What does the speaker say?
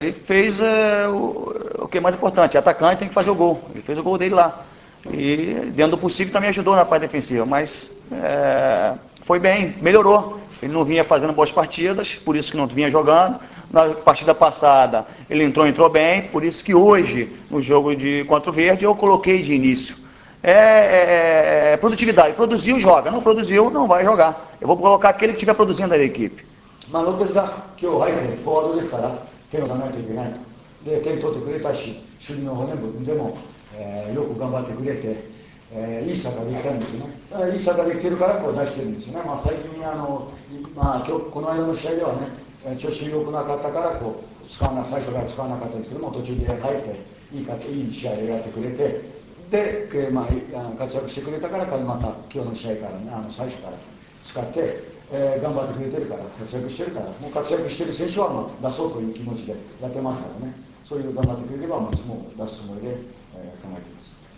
Ele fez o que é mais importante, atacante tem que fazer o gol. Ele fez o gol dele lá. E dentro do possível também ajudou na parte defensiva, mas foi bem, melhorou. Ele não vinha fazendo boas partidas, por isso que não vinha jogando. Na partida passada ele entrou bem, por isso que hoje, no jogo contra o Verde, eu coloquei de início. Produtividade, produziu, joga, não produziu, não vai jogar. Eu vou colocar aquele que estiver produzindo da equipe. まあ、ロペスが今日入ってフォワードですから点を取らないといけないと。で点取ってくれたし守備の骨もでも、よく頑張ってくれて、いいサッカーできたんですよね。だからいいサッカーできてるからこう出してるんですよね。まあ、最近今日この間の試合ではね調子良くなかったからこう最初から使わなかったんですけども途中で入っていい試合をやってくれてで、活躍してくれたからまた今日の試合からね最初から使って、頑張ってくれてるから活躍してるからもう活躍してる選手はもう出そうという気持ちでやってますからねそういう頑張ってくれればもういつも出すつもりで、考えています。